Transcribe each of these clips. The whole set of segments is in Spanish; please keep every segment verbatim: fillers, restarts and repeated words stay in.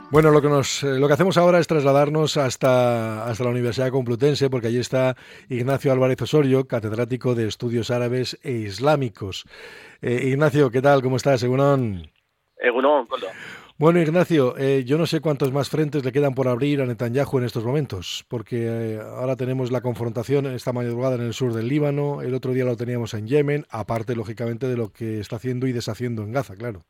Bueno, lo que nos, eh, lo que hacemos ahora es trasladarnos hasta, hasta la Universidad Complutense, porque allí está Ignacio Álvarez Osorio, catedrático de Estudios Árabes e Islámicos. Eh, Ignacio, ¿qué tal? ¿Cómo estás? Egunon. Egunon, Koldo. Bueno, Ignacio, eh, yo no sé cuántos más frentes le quedan por abrir a Netanyahu en estos momentos, porque eh, ahora tenemos la confrontación esta madrugada en el sur del Líbano, el otro día lo teníamos en Yemen, aparte, lógicamente, de lo que está haciendo y deshaciendo en Gaza, claro.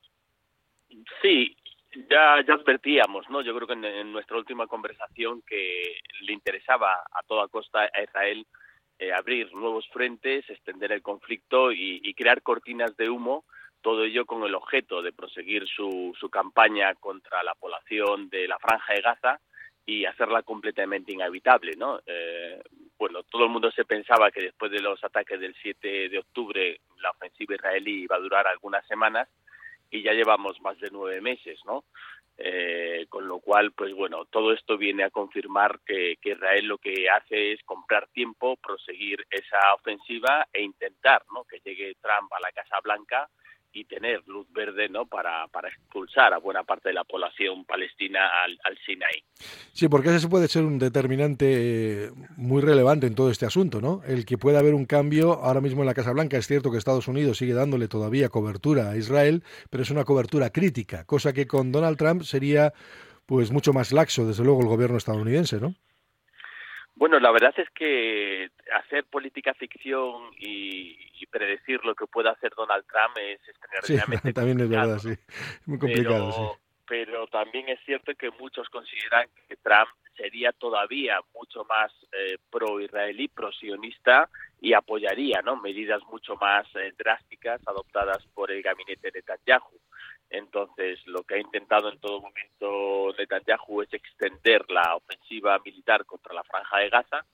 Sí, ya, ya advertíamos, ¿no? Yo creo que en, en nuestra última conversación que le interesaba a toda costa a Israel eh, abrir nuevos frentes, extender el conflicto y, y crear cortinas de humo, todo ello con el objeto de proseguir su, su campaña contra la población de la Franja de Gaza y hacerla completamente inhabitable, ¿no? Eh, bueno, todo el mundo se pensaba que después de los ataques del siete de octubre la ofensiva israelí iba a durar algunas semanas, y ya llevamos más de nueve meses, ¿no? Eh, con lo cual, pues bueno, todo esto viene a confirmar que, que Israel lo que hace es comprar tiempo, proseguir esa ofensiva e intentar, ¿no?, que llegue Trump a la Casa Blanca y tener luz verde, ¿no?, para, para expulsar a buena parte de la población palestina al, al Sinaí. Sí, porque ese puede ser un determinante eh, muy relevante en todo este asunto, ¿no? El que pueda haber un cambio ahora mismo en la Casa Blanca. Es cierto que Estados Unidos sigue dándole todavía cobertura a Israel, pero es una cobertura crítica, cosa que con Donald Trump sería pues mucho más laxo, desde luego, el gobierno estadounidense, ¿no? Bueno, la verdad es que hacer política ficción y, y predecir lo que pueda hacer Donald Trump es Sí, extraordinariamente también es verdad, complicado, sí. ¿no? Muy complicado, sí. pero pero también es cierto que muchos consideran que Trump sería todavía mucho más eh, pro-israelí, pro-sionista y apoyaría, ¿no?, medidas mucho más eh, drásticas adoptadas por el gabinete de Netanyahu. Entonces, lo que ha intentado en todo momento Netanyahu es extender la ofensiva militar contra la Franja de Gaza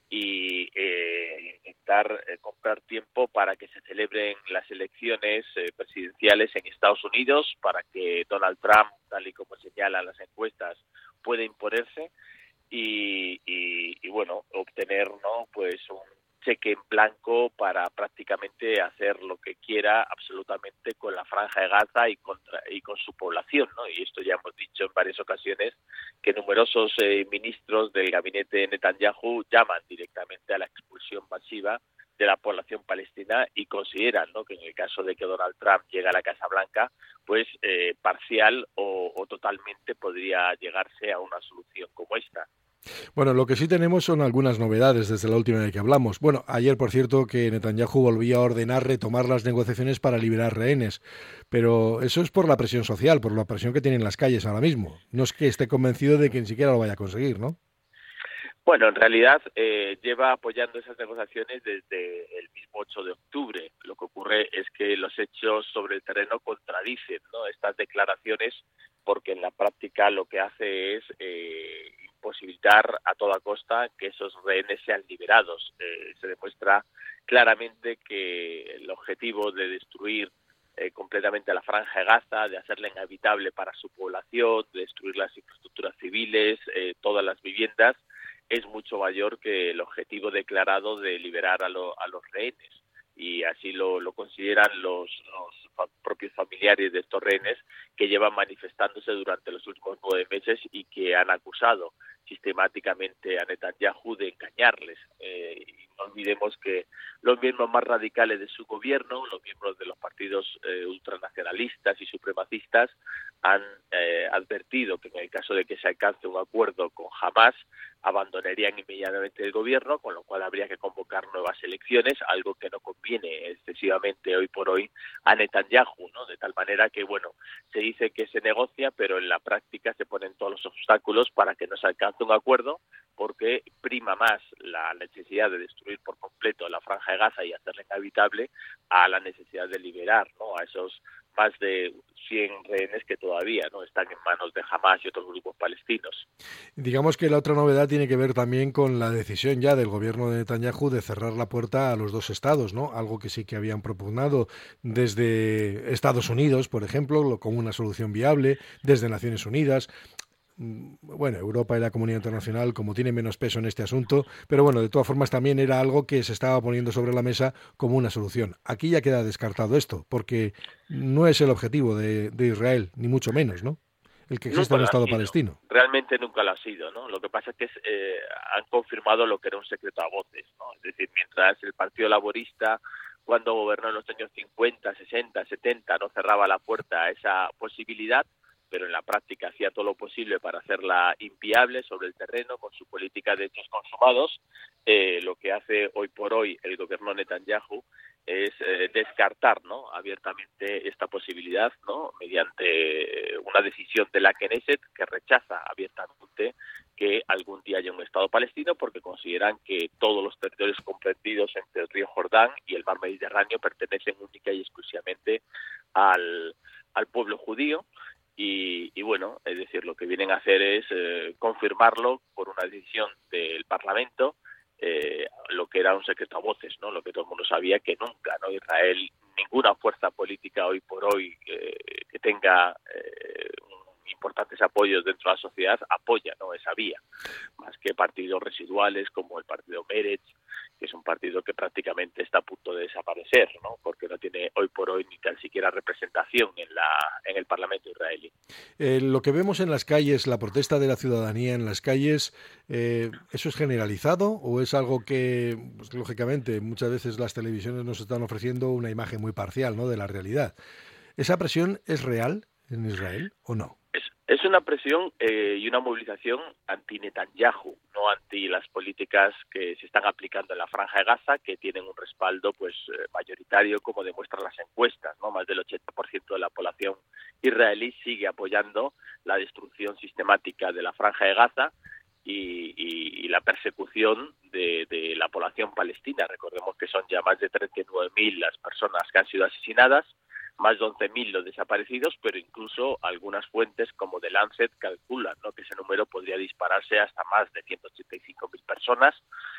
y eh, intentar eh, comprar tiempo para que se celebren las elecciones eh, presidenciales en Estados Unidos, para que Donald Trump, tal y como señalan las encuestas, pueda imponerse y, y, y bueno, obtener, ¿no?, pues un cheque en blanco para prácticamente hacer lo que quiera absolutamente con la Franja de Gaza y contra y con su población, ¿no? Y esto ya hemos dicho en varias ocasiones, que numerosos eh, ministros del gabinete de Netanyahu llaman directamente a la expulsión masiva de la población palestina y consideran, ¿no?, que en el caso de que Donald Trump llegue a la Casa Blanca, pues eh, parcial o, o totalmente podría llegarse a una solución como esta. Bueno, lo que sí tenemos son algunas novedades desde la última vez que hablamos. Bueno, ayer, por cierto, que Netanyahu volvía a ordenar retomar las negociaciones para liberar rehenes, pero eso es por la presión social, por la presión que tienen las calles ahora mismo. No es que esté convencido de que ni siquiera lo vaya a conseguir, ¿no? Bueno, en realidad eh, lleva apoyando esas negociaciones desde el mismo ocho de octubre. Lo que ocurre es que los hechos sobre el terreno contradicen, ¿no?, estas declaraciones, porque en la práctica lo que hace es eh, imposibilitar a toda costa que esos rehenes sean liberados. Eh, se demuestra claramente que el objetivo de destruir eh, completamente a la Franja de Gaza, de hacerla inhabitable para su población, de destruir las infraestructuras civiles, eh, todas las viviendas, es mucho mayor que el objetivo declarado de liberar a, lo, a los rehenes. Y así lo, lo consideran los, los fa- propios familiares de estos rehenes, que llevan manifestándose durante los últimos nueve meses y que han acusado sistemáticamente a Netanyahu de engañarles. Eh, y no olvidemos que los miembros más radicales de su gobierno, los miembros de los partidos eh, ultranacionalistas y supremacistas, han eh, advertido que en el caso de que se alcance un acuerdo con Hamas, abandonarían inmediatamente el gobierno, con lo cual habría que convocar nuevas elecciones, algo que no conviene excesivamente hoy por hoy a Netanyahu, ¿no? De tal manera que, bueno, se dice que se negocia, pero en la práctica se ponen todos los obstáculos para que no se alcance un acuerdo, porque prima más la necesidad de destruir por completo la Franja de Gaza y hacerla inhabitable a la necesidad de liberar, ¿no?, a esos más de cien rehenes que todavía no están en manos de Hamas y otros grupos palestinos. Digamos que la otra novedad tiene que ver también con la decisión ya del gobierno de Netanyahu de cerrar la puerta a los dos estados, ¿no? Algo que sí que habían propugnado desde Estados Unidos, por ejemplo, como una solución viable, desde Naciones Unidas. Bueno, Europa y la comunidad internacional como tiene menos peso en este asunto, pero bueno, de todas formas también era algo que se estaba poniendo sobre la mesa como una solución. Aquí ya queda descartado esto, porque no es el objetivo de, de Israel, ni mucho menos, ¿no? el que exista Nunca un lo ha Estado sido, palestino. realmente nunca lo ha sido, ¿no? Lo que pasa es que eh, han confirmado lo que era un secreto a voces, ¿no? Es decir, mientras el Partido Laborista, cuando gobernó en los años cincuenta, sesenta, setenta, no cerraba la puerta a esa posibilidad, pero en la práctica hacía todo lo posible para hacerla inviable sobre el terreno con su política de hechos consumados, eh, lo que hace hoy por hoy el gobierno Netanyahu es eh, descartar, ¿no?, abiertamente esta posibilidad, ¿no?, mediante una decisión de la Knesset que rechaza abiertamente que algún día haya un Estado palestino, porque consideran que todos los territorios comprendidos entre el río Jordán y el mar Mediterráneo pertenecen única y exclusivamente al, al pueblo judío. Y, y bueno, es decir, lo que vienen a hacer es eh, confirmarlo por una decisión del Parlamento, eh, lo que era un secreto a voces, ¿no? Lo que todo el mundo sabía, que nunca, ¿no?, Israel, ninguna fuerza política hoy por hoy eh, que tenga eh, importantes apoyos dentro de la sociedad apoya, ¿no?, esa vía, más que partidos residuales como el partido Meretz, que es un partido que prácticamente está a punto de desaparecer, ¿no?, porque no tiene hoy por hoy ni tan siquiera representación en la en el Parlamento israelí. Eh, lo que vemos en las calles, la protesta de la ciudadanía en las calles, eh, ¿eso es generalizado o es algo que, pues, lógicamente, muchas veces las televisiones nos están ofreciendo una imagen muy parcial, ¿no?, de la realidad? ¿Esa presión es real en Israel o no? Es, es una presión eh, y una movilización anti-Netanyahu, no anti las políticas que se están aplicando en la Franja de Gaza, que tienen un respaldo pues eh, mayoritario, como demuestran las encuestas, ¿no? Más del ochenta por ciento de la población israelí sigue apoyando la destrucción sistemática de la Franja de Gaza y, y, y la persecución de, de la población palestina. Recordemos que son ya más de treinta y nueve mil las personas que han sido asesinadas, más de once mil los desaparecidos, pero incluso algunas fuentes como The Lancet calculan, ¿no?, que ese número podría dispararse hasta más de ciento ochenta y cinco mil personas.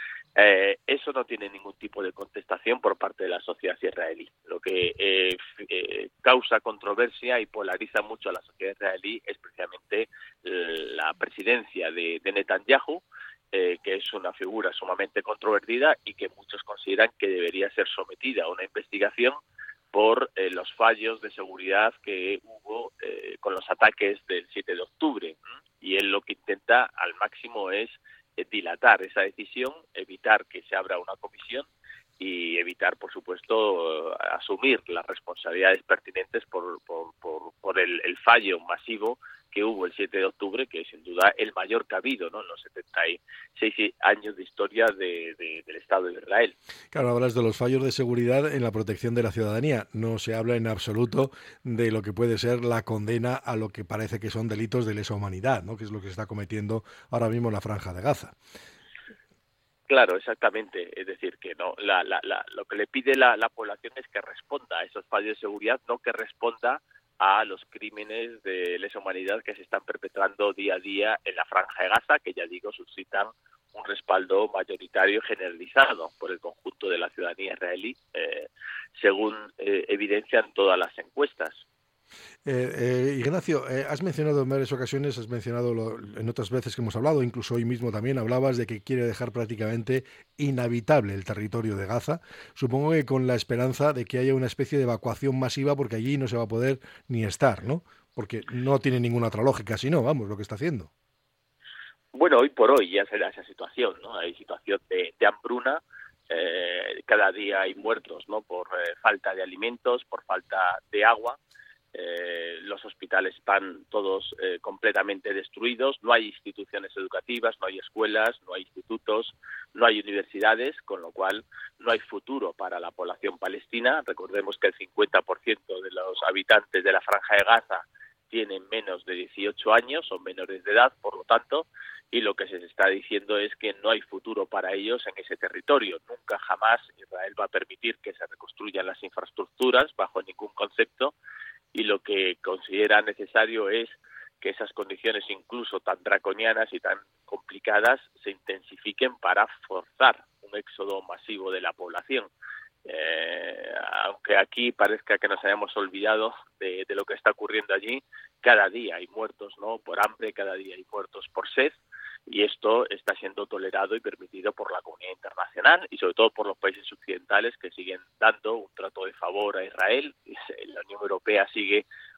Eh, eso no tiene ningún tipo de contestación por parte de la sociedad israelí. Lo que eh, eh, causa controversia y polariza mucho a la sociedad israelí es precisamente la presidencia de, de Netanyahu, eh, que es una figura sumamente controvertida y que muchos consideran que debería ser sometida a una investigación por eh, los fallos de seguridad que hubo eh, con los ataques del siete de octubre. ¿eh? Y él lo que intenta al máximo es eh, dilatar esa decisión, evitar que se abra una comisión y evitar, por supuesto, eh, asumir las responsabilidades pertinentes por, por, por, por el, el fallo masivo que hubo el siete de octubre, que es sin duda el mayor que ha habido, ¿no?, en los setenta y seis años de historia de, de, del Estado de Israel. Claro, hablas de los fallos de seguridad en la protección de la ciudadanía. No se habla en absoluto de lo que puede ser la condena a lo que parece que son delitos de lesa humanidad, ¿no?, que es lo que se está cometiendo ahora mismo en la Franja de Gaza. Claro, exactamente. Es decir, que no, la, la, la, lo que le pide la, la población es que responda a esos fallos de seguridad, no que responda a los crímenes de lesa humanidad que se están perpetrando día a día en la Franja de Gaza, que ya digo, suscitan un respaldo mayoritario generalizado por el conjunto de la ciudadanía israelí, eh, según eh, evidencian todas las encuestas. Eh, eh, Ignacio, eh, has mencionado en varias ocasiones, has mencionado lo, en otras veces que hemos hablado, incluso hoy mismo también hablabas de que quiere dejar prácticamente inhabitable el territorio de Gaza. Supongo que con la esperanza de que haya una especie de evacuación masiva, porque allí no se va a poder ni estar, ¿no? Porque no tiene ninguna otra lógica, si no, vamos, lo que está haciendo. Bueno, hoy por hoy ya se da esa situación, ¿no? Hay situación de, de hambruna. Eh, cada día hay muertos, ¿no?, por eh, falta de alimentos, por falta de agua. Eh, los hospitales están todos eh, completamente destruidos, no hay instituciones educativas, no hay escuelas, no hay institutos, no hay universidades, con lo cual no hay futuro para la población palestina. Recordemos que el cincuenta por ciento de los habitantes de la Franja de Gaza tienen menos de dieciocho años, son menores de edad, por lo tanto, y lo que se está diciendo es que no hay futuro para ellos en ese territorio. Nunca jamás Israel va a permitir que se reconstruyan las infraestructuras bajo ningún concepto, y lo que considera necesario es que esas condiciones, incluso tan draconianas y tan complicadas, se intensifiquen para forzar un éxodo masivo de la población. Eh, aunque aquí parezca que nos hayamos olvidado de, de lo que está ocurriendo allí, cada día hay muertos, ¿no?, por hambre, cada día hay muertos por sed, y esto está siendo tolerado y permitido por la comunidad internacional y sobre todo por los países occidentales, que siguen dando un trato de favor a Israel. La Unión Europea sigue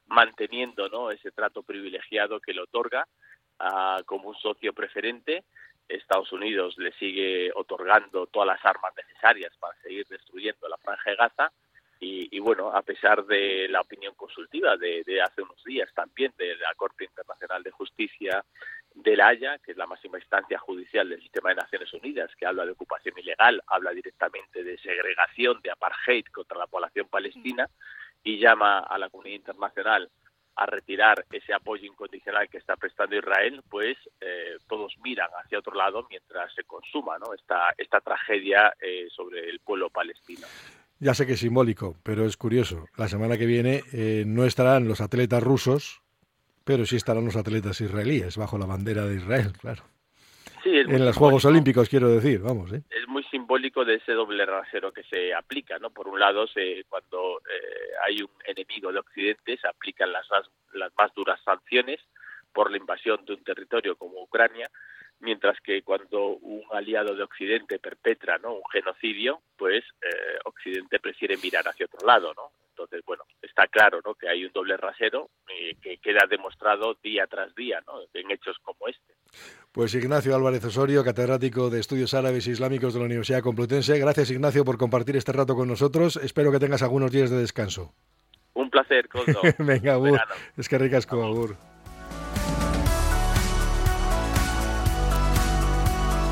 manteniendo, ¿no?, ese trato privilegiado que le otorga uh, como un socio preferente. Estados Unidos le sigue otorgando todas las armas necesarias para seguir destruyendo la Franja de Gaza. Y, y bueno, a pesar de la opinión consultiva de, de hace unos días también de la Corte Internacional de Justicia de La Haya, que es la máxima instancia judicial del sistema de Naciones Unidas, que habla de ocupación ilegal, habla directamente de segregación, de apartheid contra la población palestina, y llama a la comunidad internacional a retirar ese apoyo incondicional que está prestando Israel, pues eh, todos miran hacia otro lado mientras se consuma, ¿no?, esta, esta tragedia eh, sobre el pueblo palestino. Ya sé que es simbólico, pero es curioso. La semana que viene eh, no estarán los atletas rusos, pero sí estarán los atletas israelíes bajo la bandera de Israel, claro. Sí, es en los Juegos Olímpicos, quiero decir, vamos. ¿eh? Es muy simbólico de ese doble rasero que se aplica, ¿no? Por un lado, se, cuando eh, hay un enemigo de Occidente, se aplican las más, las más duras sanciones por la invasión de un territorio como Ucrania, mientras que cuando un aliado de Occidente perpetra, ¿no?, un genocidio, pues eh, Occidente prefiere mirar hacia otro lado, ¿no? Entonces, bueno, está claro, ¿no?, que hay un doble rasero eh, que queda demostrado día tras día, ¿no?, en hechos como este. Pues Ignacio Álvarez Osorio, catedrático de Estudios Árabes e Islámicos de la Universidad Complutense. Gracias, Ignacio, por compartir este rato con nosotros. Espero que tengas algunos días de descanso. Un placer, Koldo. Venga, agur. Es que ricasco, agur.